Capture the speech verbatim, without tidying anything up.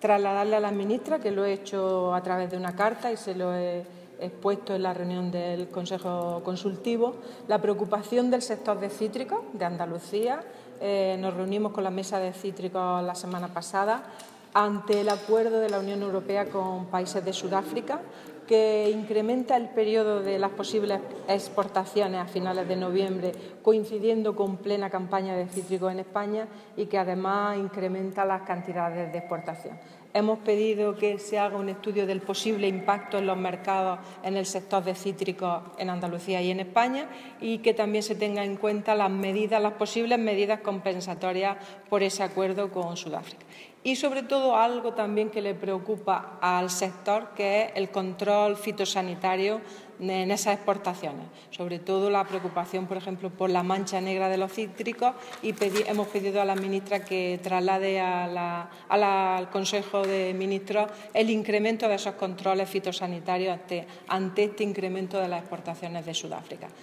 trasladarle a la ministra, que lo he hecho a través de una carta y se lo he expuesto en la reunión del Consejo Consultivo, la preocupación del sector de cítricos de Andalucía. Eh, nos reunimos con la Mesa de Cítricos la semana pasada ante el acuerdo de la Unión Europea con países de Sudáfrica, que incrementa el periodo de las posibles exportaciones a finales de noviembre, coincidiendo con plena campaña de cítricos en España, y que además incrementa las cantidades de exportación. Hemos pedido que se haga un estudio del posible impacto en los mercados en el sector de cítricos en Andalucía y en España, y que también se tengan en cuenta las medidas, las posibles medidas compensatorias por ese acuerdo con Sudáfrica. Y, sobre todo, algo también que le preocupa al sector, que es el control fitosanitario en esas exportaciones. Sobre todo la preocupación, por ejemplo, por la mancha negra de los cítricos, y pedi hemos pedido a la ministra que traslade a la, a la, al Consejo de Ministros el incremento de esos controles fitosanitarios ante, ante este incremento de las exportaciones de Sudáfrica.